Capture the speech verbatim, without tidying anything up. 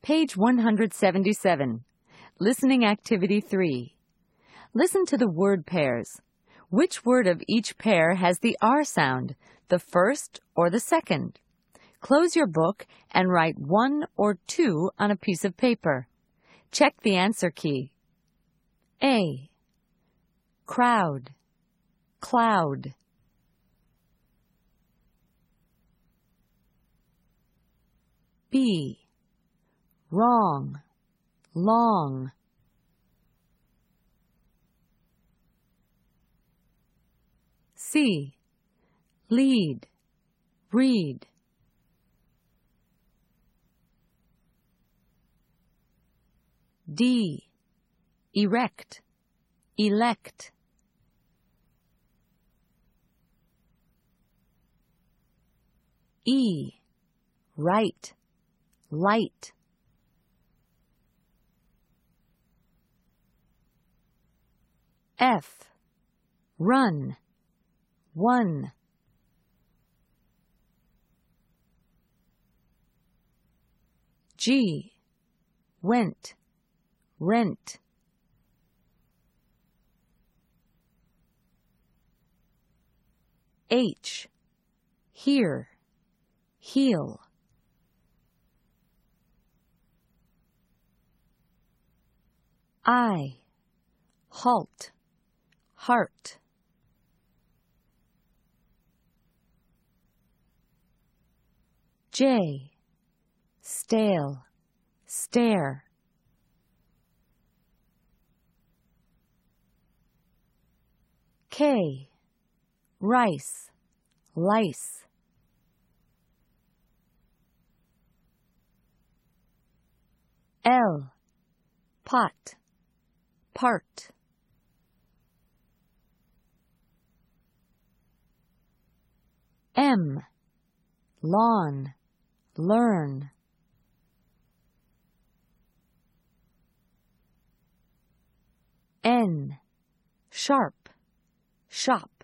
Page one hundred seventy-seven. Listening Activity three. Listen to the word pairs. Which word of each pair has the R sound, the first or the second? Close your book and write one or two on a piece of paper. Check the answer key. A. Crowd, cloud. B. Wrong, long. C. Lead, read. D. Erect, elect. E. Right, light. F. Run, one. G. Went, rent. H. Hear, heal. I. Halt, heart. J. Stale, stare. K. Rice, lice. L. Pot, part. M. Lawn, learn. N. Sharp, shop.